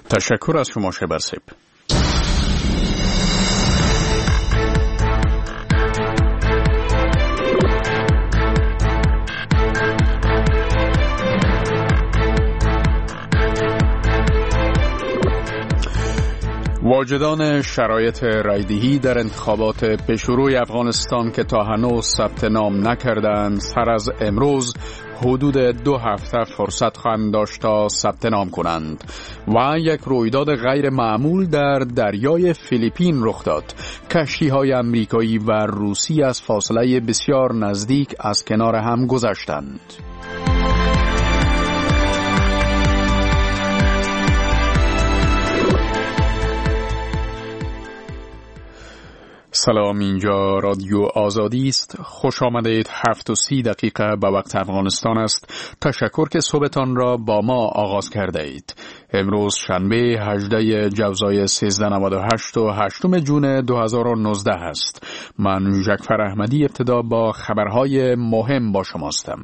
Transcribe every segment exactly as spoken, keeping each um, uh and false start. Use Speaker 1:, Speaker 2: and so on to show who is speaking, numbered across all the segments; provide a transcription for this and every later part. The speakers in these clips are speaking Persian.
Speaker 1: تشکر از شما شبرسیب. واجدان شرایط رایدهی در انتخابات پیشروی افغانستان که تا هنوز ثبت نام نکردند سر از امروز حدود دو هفته فرصت خواهند داشت تا ثبت نام کنند و یک رویداد غیر معمول در دریای فیلیپین رخ داد. کشتی‌های امریکایی و روسی از فاصله بسیار نزدیک از کنار هم گذشتند. سلام، اینجا رادیو آزادی است. خوش آمدید. هفت و سی دقیقه به وقت افغانستان است. تشکر که صبحتان را با ما آغاز کرده اید. امروز شنبه هجدهم جوزای سیزده نود و هشت و هشتم جون دو هزار و نوزده است. من ژکفر احمدی ابتدا با خبرهای مهم با شماستم.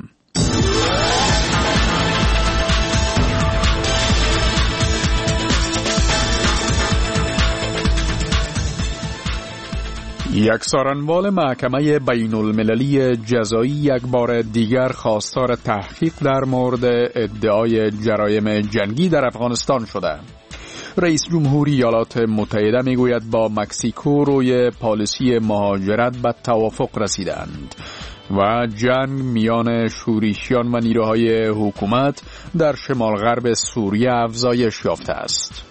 Speaker 1: یک سارنوال محکمه بین المللی جزایی یک بار دیگر خواستار تحقیق در مورد ادعای جرایم جنگی در افغانستان شده. رئیس جمهوری ایالات متحده میگوید با مکزیکو روی پالیسی مهاجرت به توافق رسیدند و جنگ میان شورشیان و نیروهای حکومت در شمال غرب سوریه افزایش یافته است.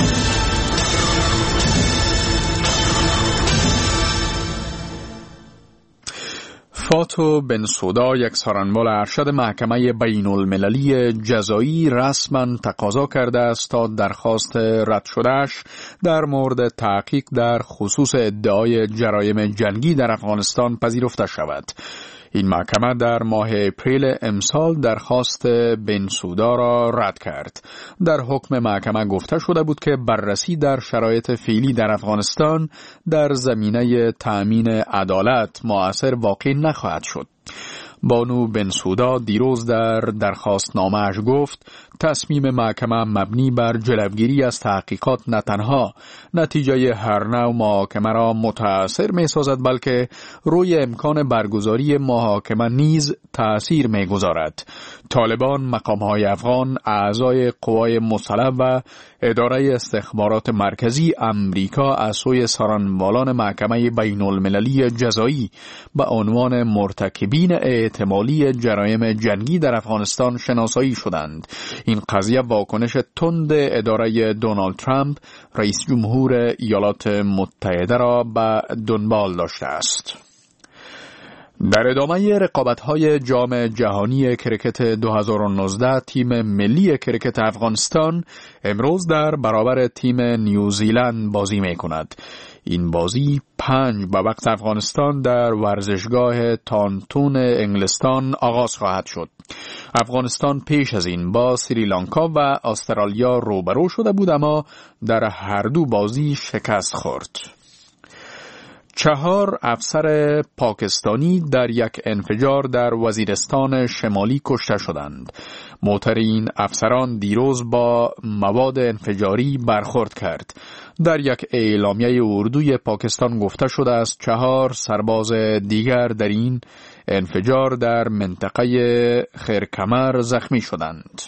Speaker 1: فاتو بنسودا، یک سارنوال ارشد محکمه بین المللی جزایی، رسما تقاضا کرده است تا درخواست رد شدهش در مورد تحقیق در خصوص ادعای جرایم جنگی در افغانستان پذیرفته شود. این محکمه در ماه اپریل امسال درخواست بنسودا را رد کرد. در حکم محکمه گفته شده بود که بررسی در شرایط فعلی در افغانستان در زمینه تأمین عدالت مؤثر واقع نخواهد شد. بانو بنسودا دیروز در درخواست نامه‌اش گفت تصمیم محکمه مبنی بر جلوگیری از تحقیقات نه تنها نتیجه هر نوع محاکمه را متأثر می سازد بلکه روی امکان برگزاری محاکمه نیز تأثیر می گذارد. طالبان، مقام‌های افغان، اعضای قوای مسلح و اداره استخبارات مرکزی امریکا از سوی سارنوالان محکمه بین المللی جزایی به عنوان مرتکبین احتمالی جرایم جنگی در افغانستان شناسایی شدند. این قضیه واکنش تند اداره دونالد ترامپ، رئیس جمهور ایالات متحده را به دنبال داشته است. در ادامه رقابت‌های جام جهانی کرکت دو هزار و نوزده، تیم ملی کرکت افغانستان امروز در برابر تیم نیوزیلند بازی می‌کند. این بازی پنج به وقت افغانستان در ورزشگاه تانتون انگلستان آغاز خواهد شد. افغانستان پیش از این با سریلانکا و استرالیا روبرو شده بود اما در هر دو بازی شکست خورد. چهار افسر پاکستانی در یک انفجار در وزیرستان شمالی کشته شدند. موتر این افسران دیروز با مواد انفجاری برخورد کرد. در یک اعلامیه اردوی پاکستان گفته شده است چهار سرباز دیگر در این انفجار در منطقه خیرکمر زخمی شدند.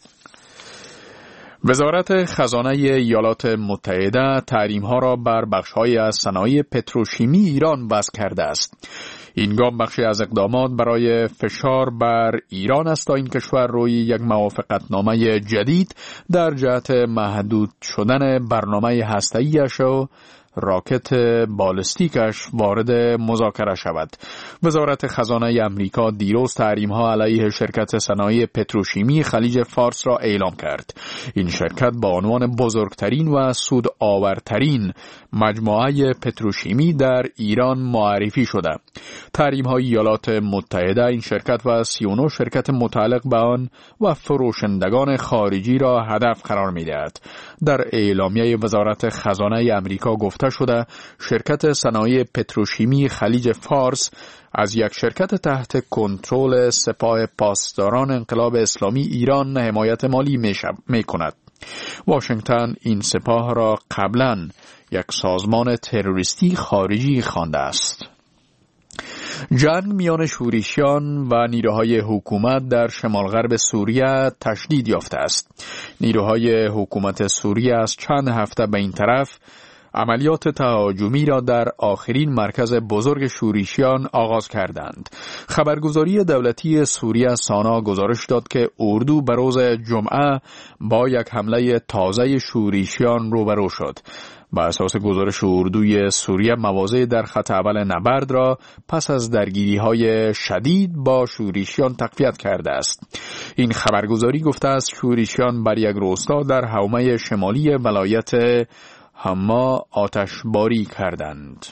Speaker 1: وزارت خزانه ایالات متحده تحریم‌ها را بر بخش‌هایی از صنایع پتروشیمی ایران وضع کرده است. این گام بخشی از اقدامات برای فشار بر ایران است تا این کشور روی یک موافقتنامه جدید در جهت محدود شدن برنامه هسته‌ای‌اش و راکت بالستیکش وارد مذاکره شود. وزارت خزانه امریکا دیروز تحریم‌ها علیه شرکت صنایع پتروشیمی خلیج فارس را اعلام کرد. این شرکت با عنوان بزرگترین و سودآورترین مجموعه پتروشیمی در ایران معرفی شده. تحریم‌های ایالات متحده این شرکت و سی و نه شرکت متعلق به آن و فروشندگان خارجی را هدف قرار می‌دهد. در اعلامیه وزارت خزانه امریکا گفته شده شرکت صنایع پتروشیمی خلیج فارس از یک شرکت تحت کنترل سپاه پاسداران انقلاب اسلامی ایران حمایت مالی می کند. واشنگتن این سپاه را قبلاً یک سازمان تروریستی خارجی خوانده است. جنگ میان شورشیان و نیروهای حکومت در شمال غرب سوریه تشدید یافته است. نیروهای حکومت سوریه از چند هفته به این طرف عملیات تهاجمی را در آخرین مرکز بزرگ شورشیان آغاز کردند. خبرگزاری دولتی سوریه سانا گزارش داد که اردو به روز جمعه با یک حمله تازه شورشیان روبرو شد. با اساس گزارش اردوی سوریه مواضع در خط اول نبرد را پس از درگیری‌های شدید با شورشیان تقویت کرده است. این خبرگزاری گفته است شورشیان بر یک روستا در حومه شمالی ولایت حما آتشباری کردند.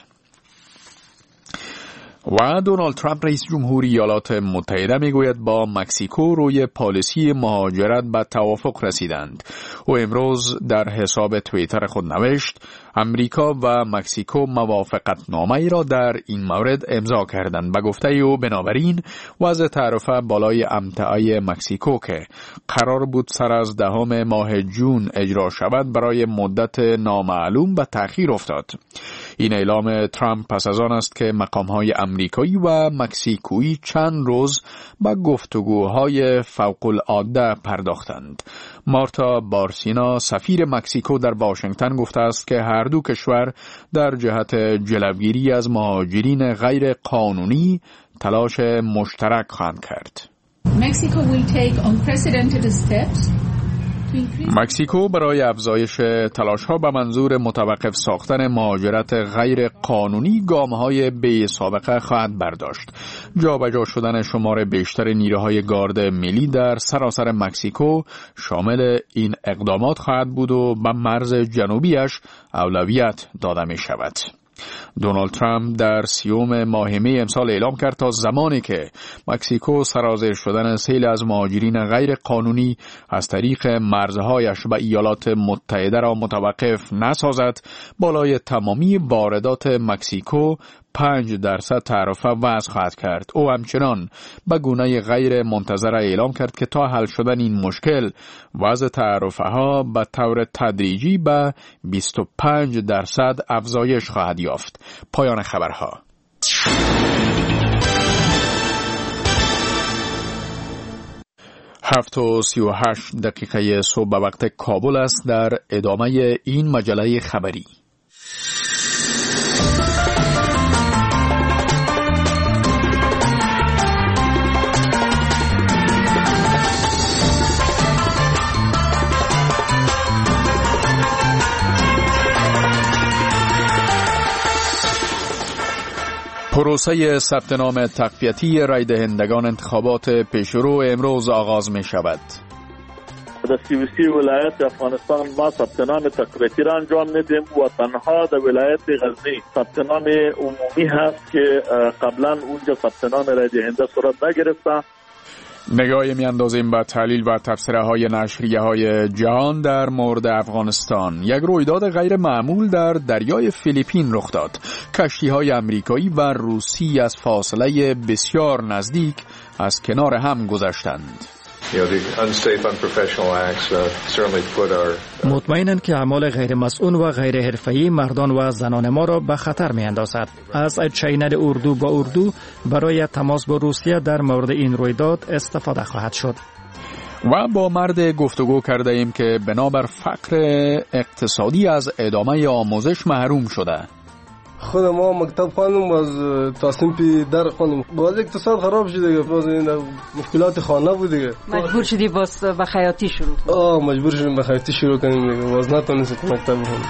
Speaker 1: و دونالد ترامپ رئیس جمهوری ایالات متحده میگوید با مکزیکو روی پالیسی مهاجرت به توافق رسیدند. او امروز در حساب توییتر خود نوشت امریکا و مکزیکو موافقت نامه‌ای را در این مورد امضا کردند. به گفته او بنابراین وضع تعرفه بالای امتعه مکزیکو که قرار بود سر از دهم ماه جون اجرا شود برای مدت نامعلوم به تأخیر افتاد. این اعلام ترامپ پس از آن است که مقام‌های امریکایی و مکزیکویی چند روز به گفتگوهای فوق‌العاده پرداختند. مارتا بارسینا سفیر مکزیکو در واشنگتن گفته است که هر دو کشور در جهت جلوگیری از مهاجرین غیر قانونی تلاش مشترک خواهند کرد.
Speaker 2: Mexico will take unprecedented steps.
Speaker 1: مکزیکو برای افزایش تلاش‌ها به منظور متوقف ساختن مهاجرت غیر قانونی گام‌های بی سابقه خواهد برداشت. جابجا شدن شمار بیشتر نیروهای گارد ملی در سراسر مکزیکو شامل این اقدامات خواهد بود و به مرز جنوبیش اولویت داده می شود. دونالد ترامپ در سیوم ماه می امسال اعلام کرد تا زمانی که مکزیکو سرازیر شدن سیل از مهاجرین غیر قانونی از طریق مرزهایش به ایالات متحده را متوقف نسازد، بالای تمامی واردات مکزیکو پنج درصد تعرفه وضع خواهد کرد. او همچنان به گونه غیر منتظره اعلام کرد که تا حل شدن این مشکل وضع تعرفه ها به طور تدریجی به بیست و پنج درصد افزایش خواهد یافت. پایان خبرها. هفت و سی و هشت دقیقه صبح به وقت کابل است. در ادامه این مجله خبری پروسه ثبت نام تقویتی رای دهندگان انتخابات پیشرو امروز آغاز می شود.
Speaker 3: در سی و سی ولایت افغانستان ما ثبت نام تقویتی را انجام میدیم و تنها در ولایت غزنی ثبت نام عمومی هست که قبلا اونجا ثبت نام رای دهنده صورت نگرفته.
Speaker 1: نگاهی میاندازیم به تحلیل و تبصره های نشریه های جهان در مورد افغانستان. یک رویداد غیر معمول در دریای فیلیپین رخ داد. کشتی های امریکایی و روسی از فاصله بسیار نزدیک از کنار هم گذشتند.
Speaker 4: مطمئنند که اعمال غیر مسئول و غیر حرفه‌ای مردان و زنان ما را به خطر می‌اندازد. از چینل اردو با اردو برای تماس با روسیه در مورد این رویداد استفاده خواهد شد.
Speaker 1: و با مرد گفتگو کرده ایم که بنابر فقر اقتصادی از ادامه آموزش محروم شده.
Speaker 5: خود ما مکتب خواندم، باز تصمیم پی در خواندم، باز اقتصاد خراب شد دیگه، باز این مشکلات خانه بود دیگه،
Speaker 6: مجبور شدی باز به خیاطی شروع کنی.
Speaker 5: آه مجبور شدیم به خیاطی شروع کنیم دیگه، باز نتونستم مکتب بخونم.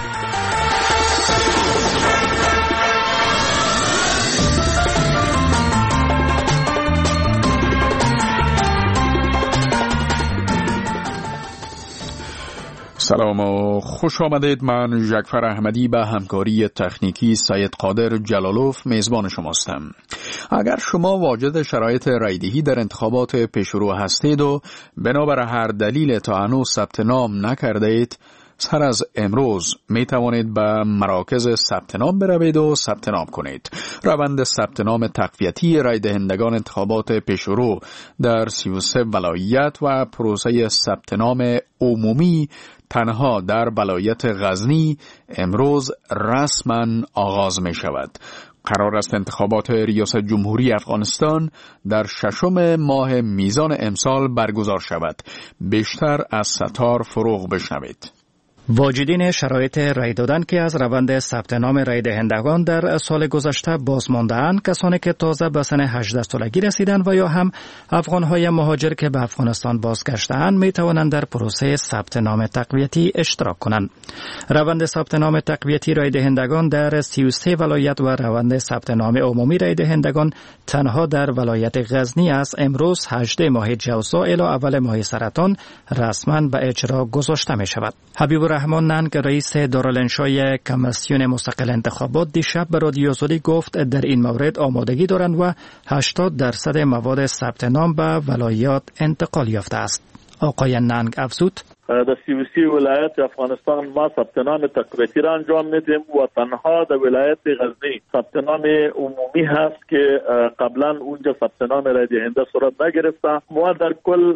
Speaker 1: سلام و خوش آمدید. من ژکفر احمدی به همکاری تکنیکی سید قادر جلالوف میزبان شماستم. اگر شما واجد شرایط رایدهی در انتخابات پیشرو هستید و بنابر هر دلیل تا هنوز ثبت نام نکرده اید، سر از امروز می توانید به مراکز ثبت نام بروید و ثبت نام کنید. روند ثبت نام تقویتی رای دهندگان انتخابات پیشرو در سی و سه ولایت و پروسه ثبت نام عمومی تنها در ولایت غزنی امروز رسما آغاز می شود. قرار است انتخابات ریاست جمهوری افغانستان در ششم ماه میزان امسال برگزار شود. بیشتر از ستار فروغ بشنوید.
Speaker 4: واجدین شرایط رای دادن که از روند ثبت نام رای دهندگان در سال گذشته باز مانده‌اند، کسانی که تازه به سن هجده سالگی رسیدند و یا هم افغان‌های مهاجر که به افغانستان بازگشته‌اند می توانند در پروسه ثبت نام تقویتی اشتراک کنند. روند ثبت نام تقویتی رای دهندگان در سی و سه ولایت و روند ثبت نام عمومی رای دهندگان تنها در ولایت غزنی از امروز هجدهم ماه جوزا الی اول ماه سرطان رسما به اجرا گذاشته می شود. حبیب رحمان ننگ رئیس دارالانشای کمیسیون مستقل انتخابات دیشب به رادیو آزادی گفت در این مورد آمادگی دارند و هشتاد درصد مواد ثبت نام به ولایات انتقال یافته است. آقای ننگ افزود:
Speaker 3: در سی و سی ولایت افغانستان ما ثبت نام تقویتی را انجام میدیم و تنها در ولایت غزنی ثبت نام عمومی هست که قبلا اونجا ثبت نام رای دهنده صورت نگرفته. ما در کل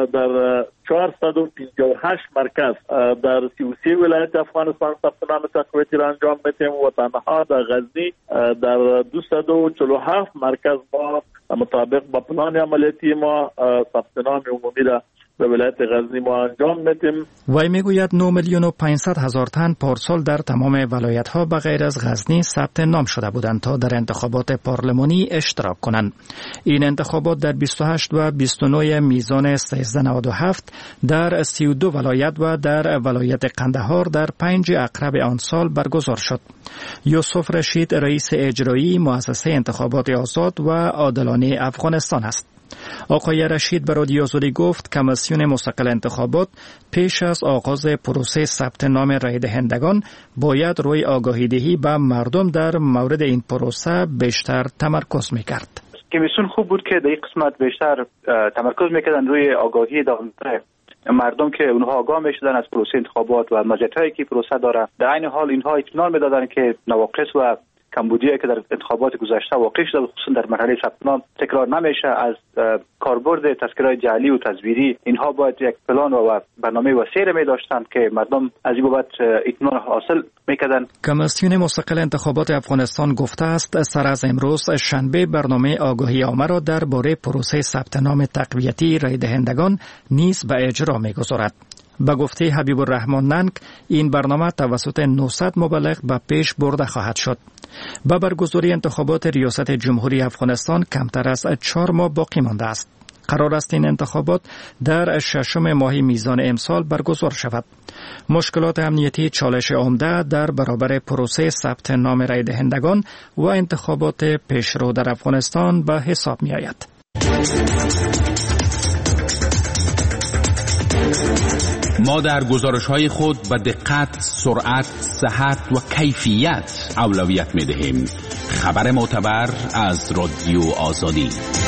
Speaker 3: در چهارصد و پنجاه و هشت مرکز در سی و سی ولایت افغانستان ثبت نام تقویتی را انجام میدیم و تنها در غزنی در دویست و چهل و هفت مرکز ما مطابق با پلان عملیاتی ما ثبت نام عمومی را به ولایت غزنی ما انجام میدیم.
Speaker 4: وی میگوید نه میلیون و پانصد هزار تن پارسال در تمام ولایت ها به غیر از غزنی ثبت نام شده بودند تا در انتخابات پارلمانی اشتراک کنند. این انتخابات در بیست و هشت و بیست و نه میزان سیصد و نود و هفت در سی و دو ولایت و در ولایت قندهار در پنج اقرب آن سال برگزار شد. یوسف رشید رئیس اجرایی مؤسسه انتخابات آزاد و عادلانه افغانستان است. آقای رشید به رادیو آزادی گفت کمیسیون مستقل انتخابات پیش از آغاز پروسه ثبت نام رای دهندگان باید روی آگاهی دهی به مردم در مورد این پروسه بیشتر تمرکز میکرد.
Speaker 7: کمیسیون خوب بود که در این قسمت بیشتر تمرکز میکردن روی آگاهی دامنه مردم که اونها آگاه میشدن از پروسه انتخابات و مزیتایی که پروسه داره. در عین حال اینها اطمینان میدادن که نواقص و کمبودی که در انتخابات گذشته واقع شده خصوصا در مرحله ثبت نام تکرار نمیشه. از کاربرد تذکره‌های جعلی و تصویری اینها باید یک پلان و برنامه وسیع می داشتند که مردم از این بابت اطمینان حاصل میکردند.
Speaker 4: کمیسیون مستقل انتخابات افغانستان گفته است سر از امروز شنبه برنامه آگاهی عامه را درباره پروسه ثبت نام تقویتی رای دهندگان نیز به اجرا میگذارد. به گفته حبیب الرحمن ننگ این برنامه توسط نهصد مبلغ به پیش برده خواهد شد. به برگزاری انتخابات ریاست جمهوری افغانستان کمتر از چهار ماه باقی مانده است. قرار است این انتخابات در ششم ماه میزان امسال برگزار شود. مشکلات امنیتی چالش عمده در برابر پروسه ثبت نام رای دهندگان و انتخابات پیشرو در افغانستان به حساب می آید.
Speaker 8: ما در گزارش‌های خود به دقت، سرعت، صحت و کیفیت اولویت می‌دهیم. خبر معتبر از رادیو آزادی.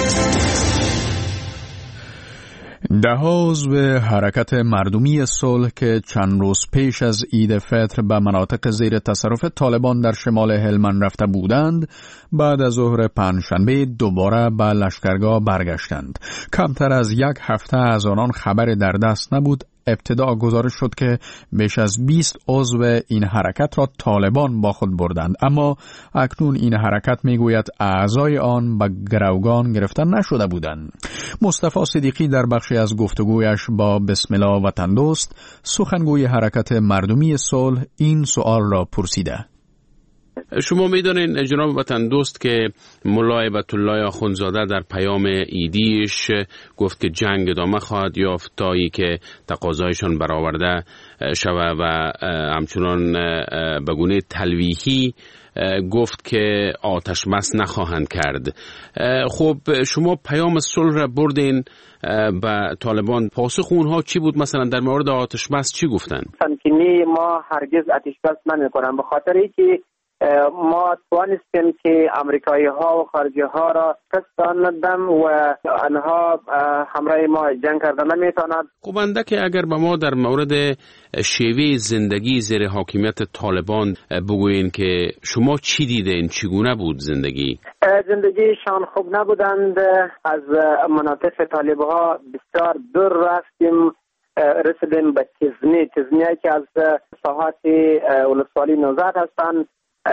Speaker 1: ده عضو حرکت مردمی صلح که چند روز پیش از عید فطر به مناطق زیر تصرف طالبان در شمال هلمند رفته بودند، بعد از ظهر پنجشنبه دوباره به لشکرگاه برگشتند. کمتر از یک هفته از آنان خبر در دست نبود. ابتدا گزارش شد که بیش از بیست عضو این حرکت را طالبان با خود بردند، اما اکنون این حرکت میگوید اعضای آن به گروگان گرفته نشده بودند. مصطفی صدیقی در بخشی از گفتگویش با بسم الله وطن دوست سخنگوی حرکت مردمی صلح این سؤال را پرسیده.
Speaker 9: شما میدونین جناب وطن دوست که ملا هیبت الله آخوندزاده در پیام عیدیش گفت که جنگ ادامه خواهد یافت تا ای که تقاضایشان برآورده شود و همچنان به گونه تلویحی گفت که آتش بس نخواهند کرد. خب شما پیام صلح را بردین به طالبان، پاسخ اونها چی بود؟ مثلا در مورد آتش بس چی گفتن؟
Speaker 10: تمکینی ما هرگز آتش بس نمی‌کنیم، به خاطر اینکه ما توانستیم که امریکایی ها و خارجی ها را کستاندم و آنها همراه ما جنگ کردن نمیتواند.
Speaker 9: خب اندک اگر به ما در مورد شیوه زندگی زیر حاکمیت طالبان بگوین که شما چی دیدین، چگونه بود زندگی؟
Speaker 10: زندگیشان خوب نبودند. از مناطق طالب ها بسیار دور رفتیم رسیدیم به تزنی تزنی که از ساحات ولسوالی نوزاد هستند.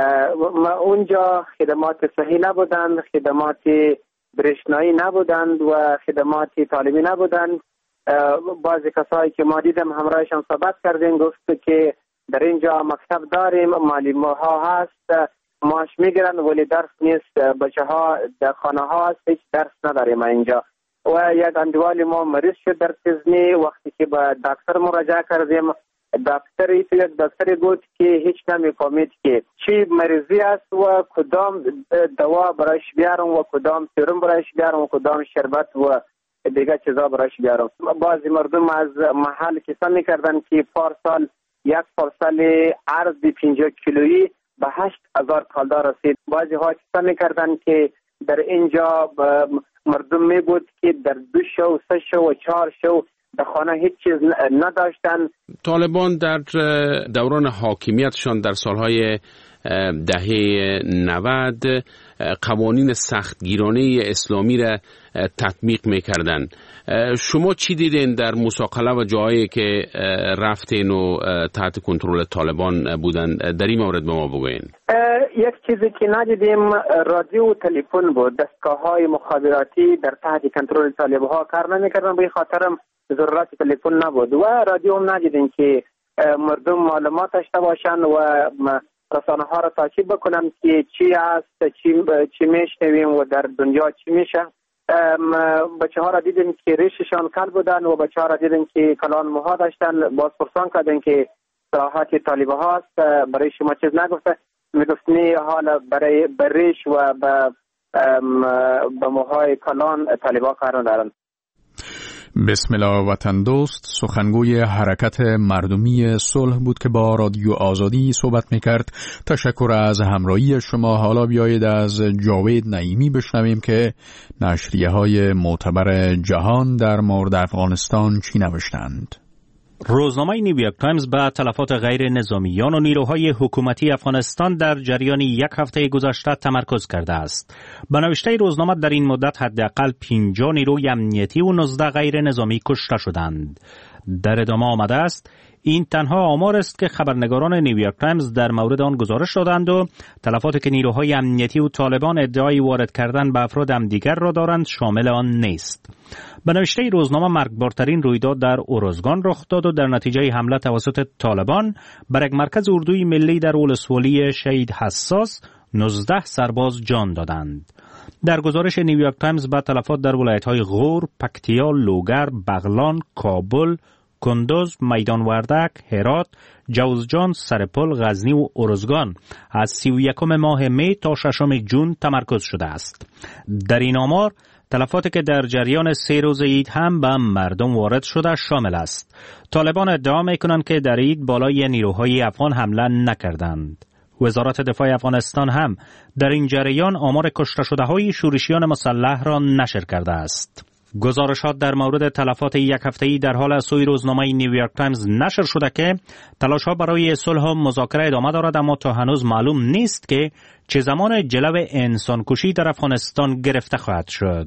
Speaker 10: اونجا خدمات صحی نبودند، خدمات برشنایی نبودند و خدمات تعلیمی نبودند. بعضی کسایی که ما دیدم همراهشان صحبت کردیم گفت که در اینجا مکتب داریم، معلم ها هست، معاش میگیرن ولی درس نیست، بچه ها در خانه ها هست، هیچ درس نداریم اینجا. و یک اندوالی ما مریض شد در تزنی. وقتی که به دکتر مراجعه کردیم، دکتری تو یک دکتری بود که هیچ نمیفهمید که چی مریضی است و کدام دوا برایش بیارم و کدام سرم برایش بیارم و کدام شربت و دیگه چیزا برایش بیارم. بعضی مردم از محل کسا میکردن که پارسال یک پارسال ارز پنجاه کیلویی به هشت هزار کالدا رسید. بعضی ها کسا میکردن که در اینجا مردم می بود که در دو شو، سه شو و چهار شو در خانه هیچ چیز نداشتن.
Speaker 9: طالبان در دوران حاکمیتشان در سالهای دهه نود قوانین سختگیرانه اسلامی را تطبیق میکردن. شما چی دیدین در مساقله و جایی که رفتین و تحت کنترل طالبان بودن؟ در این مورد به ما بگوین.
Speaker 10: یک چیزی که ندیدیم رادیو و تلفن بود. دستگاه های مخابراتی در تحت کنترل طالب ها کار نمیکردن، به خاطرم ضرورت تلفن نبود و رادیو هم ندیدیم که مردم معلومات داشته باشن و رسانه ها را تعقیب بکنن که چی است، چی چی میشنویم و در دنیا چی میشه. بچه ها را دیدیم که ریششان کل بودن و بچه ها را دیدیم که کلان موها داشتن. باز پرسان کردن که صراحت طالبه هاست، برای شما چیز نگفته؟ میگفتنی حالا برای بریش و به موهای کلان طالبه کار ندارن.
Speaker 1: بسم الله وطن دوست سخنگوی حرکت مردمی صلح بود که با رادیو آزادی صحبت میکرد. تشکر از همراهی شما. حالا بیایید از جاوید نعیمی بشنویم که نشریه های معتبر جهان در مورد افغانستان چی نوشتند.
Speaker 11: روزنامه نیویورک تایمز به تلفات غیر نظامیان و نیروهای حکومتی افغانستان در جریان یک هفته گذشته تمرکز کرده است. به نوشته روزنامه در این مدت حداقل پنجاه نیروی امنیتی و نوزده غیر نظامی کشته شدند. در ادامه آمده است این تنها آمار است که خبرنگاران نیویورک تایمز در مورد آن گزارش دادند و تلفاتی که نیروهای امنیتی و طالبان ادعای وارد کردن به افراد همدیگر را دارند شامل آن نیست. به نوشته روزنامه مرگبارترین رویداد در اورزگان رخ داد و در نتیجه حمله توسط طالبان بر یک مرکز اردوی ملی در ولسوالی شهید حساس نوزده سرباز جان دادند. در گزارش نیویورک تایمز به تلفات در ولایت‌های غور، پکتیا، لوگر، بغلان، کابل، کندوز، میدان وردک، هرات، جوزجان، سرپل، غزنی و ارزگان از سی و یکم ماه می تا ششم جون تمرکز شده است. در این آمار تلفاتی که در جریان سه روز عید هم به مردم وارد شده شامل است. طالبان ادعا می‌کنند که در عید بالای نیروهای افغان حمله نکردند. وزارت دفاع افغانستان هم در این جریان آمار کشته شده‌های شورشیان مسلح را نشر کرده است. گزارشات در مورد تلفات یک هفته‌ای در حال از سوی روزنامه نیویورک تایمز نشر شده که تلاش‌ها برای صلح و مذاکره ادامه دارد، اما تا هنوز معلوم نیست که چه زمان جلو انسانکشی در افغانستان گرفته خواهد شد.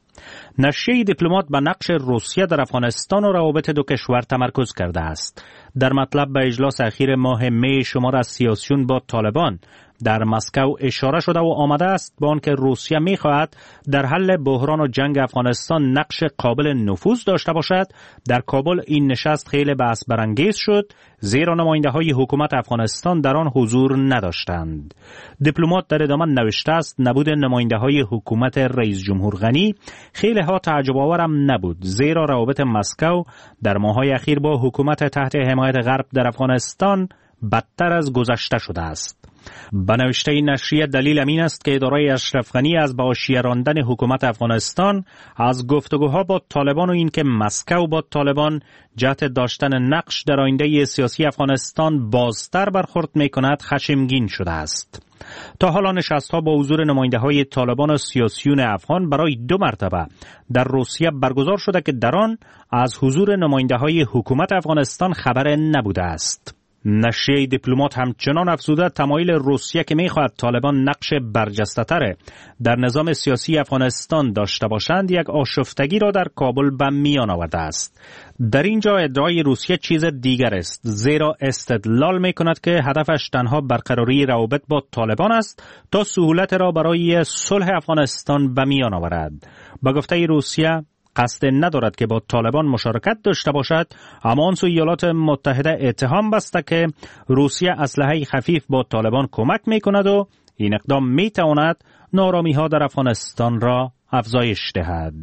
Speaker 11: نشریه دیپلمات به نقش روسیه در افغانستان و روابط دو کشور تمرکز کرده است. در مطلب به اجلاس اخیر ماه می شمار از سیاسیون با طالبان در مسکو اشاره شده و آمده است با آنکه روسیه می‌خواهد در حل بحران و جنگ افغانستان نقش قابل نفوذ داشته باشد. در کابل این نشست خیلی بحث برانگیز شد، زیرا نماینده‌های حکومت افغانستان در آن حضور نداشتند. دیپلمات در ادامه نوشته است نبود نماینده‌های حکومت رئیس جمهور غنی خیلی ها تعجب آورم نبود، زیرا روابط مسکو در ماه‌های اخیر با حکومت تحت حمایت غرب در افغانستان بدتر از گذشته شده است. به نوشته این نشریه دلیل امین است که اداره اشرف غنی از به حاشیه راندن حکومت افغانستان از گفتگوها با طالبان و اینکه مسکو با طالبان جهت داشتن نقش در آینده سیاسی افغانستان بازتر برخورد می‌کند خشمگین شده است. تا حالا نشست‌ها با حضور نماینده‌های طالبان و سیاسیون افغان برای دو مرتبه در روسیه برگزار شده که در آن از حضور نماینده‌های حکومت افغانستان خبر نبوده است. نشریه دیپلمات همچنان افزوده تمایل روسیه که می‌خواهد طالبان نقش برجسته‌تر در نظام سیاسی افغانستان داشته باشند یک آشفتگی را در کابل به میان آورده است. در اینجا ادعای روسیه چیز دیگر است، زیرا استدلال می‌کند که هدفش تنها برقراری روابط با طالبان است تا سهولت را برای صلح افغانستان به میان آورد. با گفته روسیه قصد ندارد که با طالبان مشارکت داشته باشد، اما آن سوی ایالات متحده اتهام بسته که روسیه اسلحه خفیف با طالبان کمک می کند و این اقدام می تواند نارامی ها در افغانستان را افزایش دهد.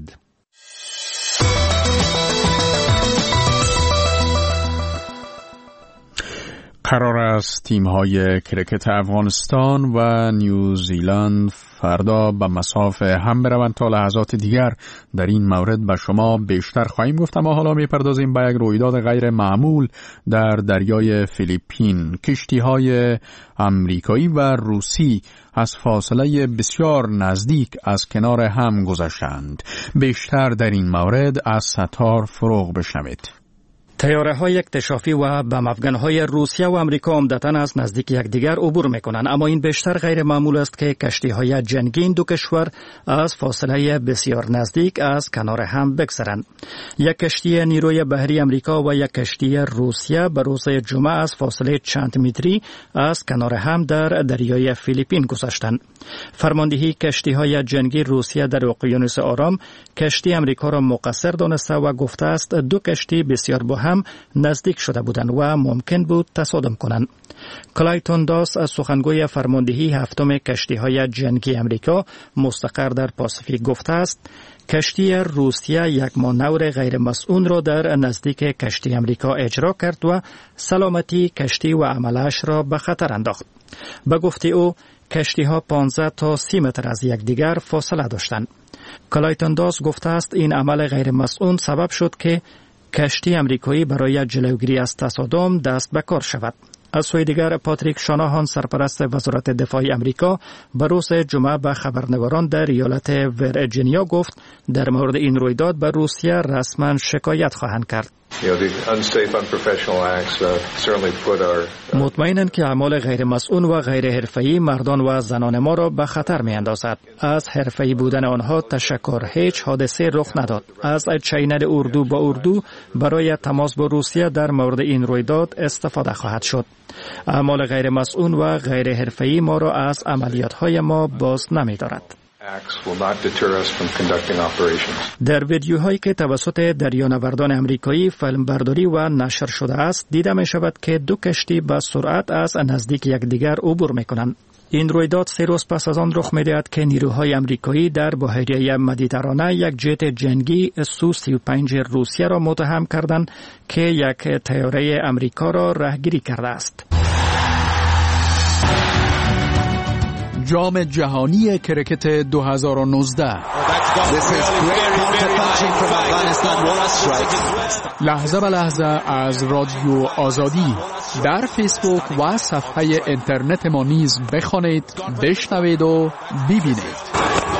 Speaker 1: قرار است تیم‌های کرکت افغانستان و نیوزیلند فردا به مسافه هم بروند. تا لحظات دیگر در این مورد به شما بیشتر خواهیم گفت، اما حالا می‌پردازیم به یک رویداد غیر معمول در دریای فیلیپین. کشتی‌های آمریکایی و روسی از فاصله بسیار نزدیک از کنار هم گذشتند. بیشتر در این مورد از ستار فروغ بشنوید.
Speaker 4: طیاره‌های اکتشافی و بم افغان‌های روسیه و آمریکا عمدتاً از نزدیک یکدیگر عبور می‌کنند، اما این بیشتر غیر معمول است که کشتی‌های جنگی این دو کشور از فاصله بسیار نزدیک از کنار هم بگذرند. یک کشتی نیروی بحری آمریکا و یک کشتی روسیه به روز جمعه از فاصله چند متری از کنار هم در دریای فیلیپین گذشتند. فرماندهی کشتی‌های جنگی روسیه در اقیانوس آرام کشتی آمریکا را مقصر دانسته و گفته است دو کشتی بسیار با هم نزدیک شده بودند و ممکن بود تصادم کنند. کلایتون داس از سخنگوی فرماندهی هفتم کشتی‌های جنگی آمریکا مستقر در پاسیفیک گفته است کشتی روسیه یک مانور غیر مسئول را در نزدیک کشتی آمریکا اجرا کرد و سلامتی کشتی و عملش را به خطر انداخت. به گفته او کشتی‌ها پانزده تا سی متر از یکدیگر فاصله داشتند. کلایتون داس گفته است این عمل غیر مسئول سبب شد که کشتی آمریکایی برای جلوگیری از تصادم دست به کار شود. از سوی دیگر پاتریک شاناهان سرپرست وزارت دفاع آمریکا به روز جمعه به خبرنگاران در ایالت ویرجینیا گفت در مورد این رویداد به روسیه رسما شکایت خواهند کرد. مطمئنند که اعمال غیر مسئول و غیر حرفه‌ای مردان و زنان ما را به خطر می اندازد. از حرفه‌ای بودن آنها تشکر هیچ حادثه رخ نداد. از چینل اردو با اردو برای تماس با روسیه در مورد این رویداد استفاده خواهد شد. اعمال غیر مسئول و غیر حرفه‌ای ما را از عملیات‌های ما باز نمی‌دارد. در ویدیوهایی که توسط دریانوردان آمریکایی فیلم برداری و نشر شده است دیده می شود که دو کشتی با سرعت از نزدیک یکدیگر عبور می کنند. این رویداد سه روز پس از آن رخ می دهد که نیروهای آمریکایی در بحیره مدیترانه یک جت جنگی سو سی و پنج روسیه را متهم کردند که یک طیاره آمریکا را راهگیری کرده است.
Speaker 1: جام جهانی کرکت دو هزار و نوزده لحظه به لحظه از رادیو آزادی در فیسبوک و صفحه اینترنت ما نیز بخوانید، بشنوید و ببینید.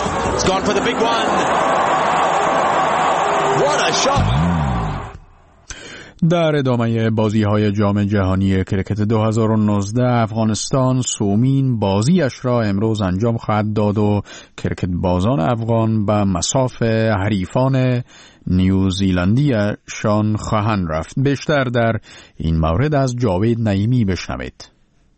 Speaker 1: در ادامه بازی‌های جام جهانی کرکت دو هزار و نوزده افغانستان سومین بازیش را امروز انجام خواهد داد و کرکت بازان افغان به مساف حریفان نیوزیلندیشان خواهند رفت. بیشتر در این مورد از جاوید نعیمی بشنوید.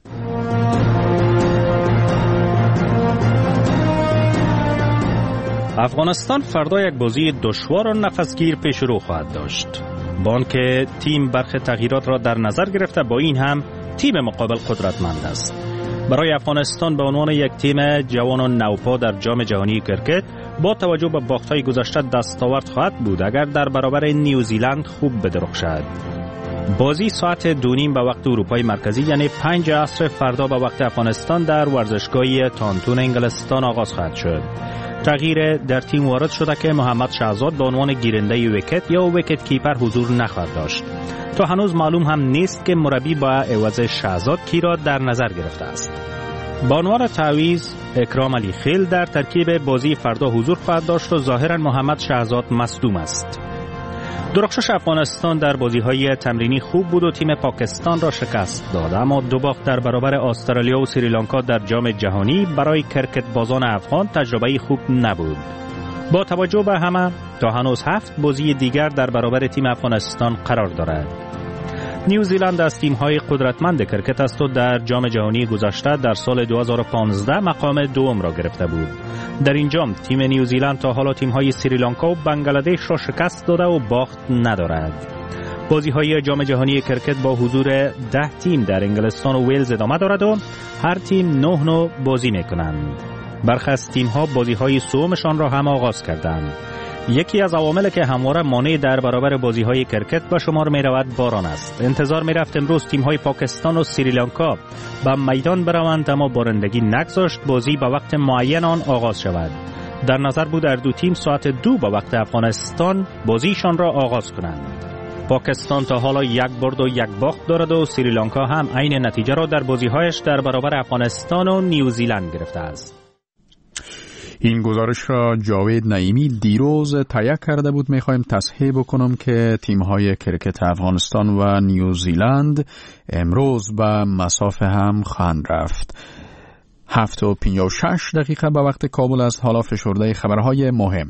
Speaker 11: افغانستان فردا یک بازی دشوار و نفسگیر پیش رو خواهد داشت. با آنکه تیم برخی تغییرات را در نظر گرفته، با این هم تیم مقابل قدرتمند است. برای افغانستان به عنوان یک تیم جوان و نوپا در جام جهانی کرکت با توجه به باخت‌های گذشته دستاورد خواهد بود اگر در برابر نیوزیلند خوب بدرخشد. بازی ساعت دو نیم به وقت اروپای مرکزی یعنی پنج عصر فردا به وقت افغانستان در ورزشگاه تانتون انگلستان آغاز خواهد شد. تغییر در تیم وارد شده که محمد شهزاد به عنوان گیرنده ویکت یا ویکت کیپر حضور نخواهد داشت. تا هنوز معلوم هم نیست که مربی با عوض شهزاد کی را در نظر گرفته است. بانوار تعویض اکرام علی خیل در ترکیب بازی فردا حضور خواهد داشت و ظاهرا محمد شهزاد مصدوم است. درخشش افغانستان در بازی‌های تمرینی خوب بود و تیم پاکستان را شکست داد، اما دو باخت در برابر استرالیا و سریلانکا در جام جهانی برای کرکت بازان افغان تجربه خوب نبود. با توجه به همه تا هنوز هفت بازی دیگر در برابر تیم افغانستان قرار دارد. نیوزیلند از تیم‌های قدرتمند کرکت است و در جام جهانی گذشته در سال دو هزار و پانزده مقام دوم را گرفته بود. در این جام تیم نیوزیلند تا حالا تیم‌های سریلانکا و بنگلادش را شکست داده و باخت ندارد. بازی‌های جام جهانی کرکت با حضور ده تیم در انگلستان و ویلز ادامه دارد و هر تیم نه نوع بازی می‌کنند. برخی از تیم‌ها بازی‌های سومشان را هم آغاز کردند. یکی از عواملی که همواره مانع در برابر بازی‌های کرکت به شمار می‌رود باران است. انتظار می‌رفت امروز تیم‌های پاکستان و سریلانکا به میدان بروند، اما بارندگی نگذاشت بازی به وقت معین آن آغاز شود. در نظر بود در دو تیم ساعت دو به وقت افغانستان بازیشان را آغاز کنند. پاکستان تا حالا یک برد و یک باخت دارد و سریلانکا هم عین نتیجه را در بازی‌هایش در برابر افغانستان و نیوزیلند گرفته است.
Speaker 1: این گزارش را جاوید نعیمی دیروز تهیه کرده بود. میخوایم تصحیح بکنم که تیم‌های کرکت افغانستان و نیوزیلند امروز به مسافه هم خواهند رفت. هفت و پنجاه و شش دقیقه به وقت کابل است. حالا فشرده خبرهای مهم.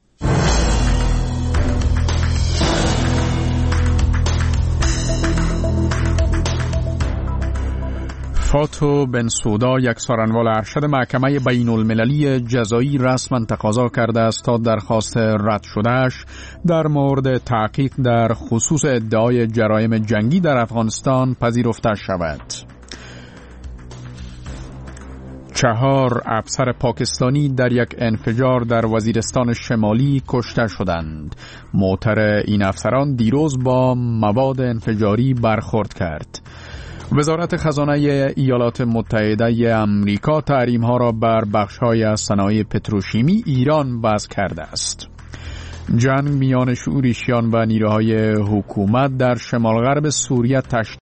Speaker 1: فاتو بنسودا، یک سخنران ارشد محکمه بین المللی جزایی، رسما تقاضا کرده است تا درخواست رد شدهش در مورد تحقیق در خصوص ادعای جرایم جنگی در افغانستان پذیرفته شود. چهار افسر پاکستانی در یک انفجار در وزیرستان شمالی کشته شدند. موتر این افسران دیروز با مواد انفجاری برخورد کرد. وزارت خزانه ایالات متحده آمریکا تحریم‌ها را بر بخش‌های از صنایع پتروشیمی ایران وضع کرده است. جنگ میان شورشیان و نیروهای حکومت در شمال غرب سوریه تشدید